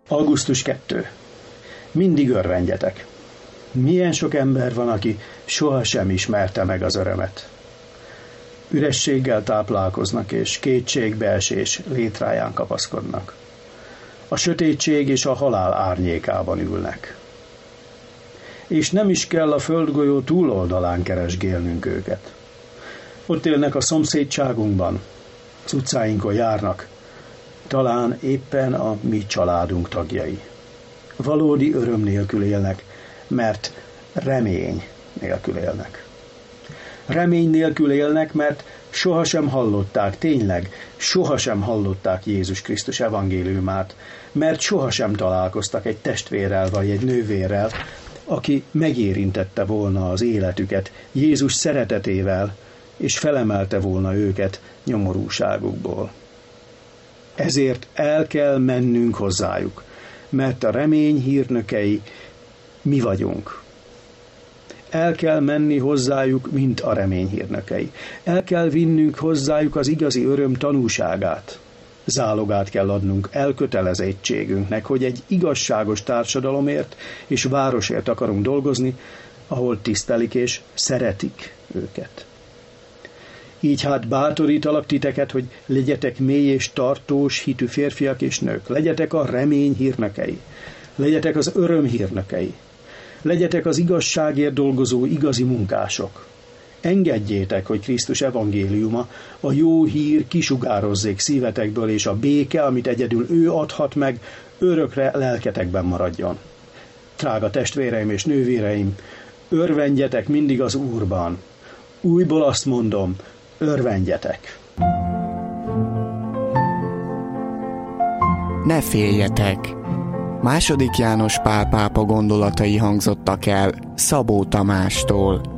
Augusztus 2. Mindig örvendjetek. Milyen sok ember van, aki sohasem ismerte meg az örömet. Ürességgel táplálkoznak, és kétségbeesés létráján kapaszkodnak. A sötétség és a halál árnyékában ülnek. És nem is kell a földgolyó túloldalán keresgélnünk őket. Ott élnek a szomszédságunkban, az utcáinkon járnak, talán éppen a mi családunk tagjai. Valódi öröm nélkül élnek, mert remény nélkül élnek. Remény nélkül élnek, mert sohasem hallották, tényleg sohasem hallották Jézus Krisztus evangéliumát, mert sohasem találkoztak egy testvérrel vagy egy nővérrel, aki megérintette volna az életüket Jézus szeretetével, és felemelte volna őket nyomorúságukból. Ezért el kell mennünk hozzájuk, mert a remény hírnökei mi vagyunk. El kell menni hozzájuk, mint a remény hírnökei. El kell vinnünk hozzájuk az igazi öröm tanúságát. Zálogát kell adnunk elkötelezettségünknek, hogy egy igazságos társadalomért és városért akarunk dolgozni, ahol tisztelik és szeretik őket. Így hát bátorítalak titeket, hogy legyetek mély és tartós hitű férfiak és nők, legyetek a remény hírnökei, legyetek az öröm hírnökei, legyetek az igazságért dolgozó igazi munkások. Engedjétek, hogy Krisztus evangéliuma, a jó hír kisugározzék szívetekből, és a béke, amit egyedül ő adhat meg, örökre lelketekben maradjon. Drága testvéreim és nővéreim, örvendjetek mindig az Úrban. Újból azt mondom, örvendjetek! Ne féljetek! II. János Pál pápa gondolatai hangzottak el Szabó Tamástól.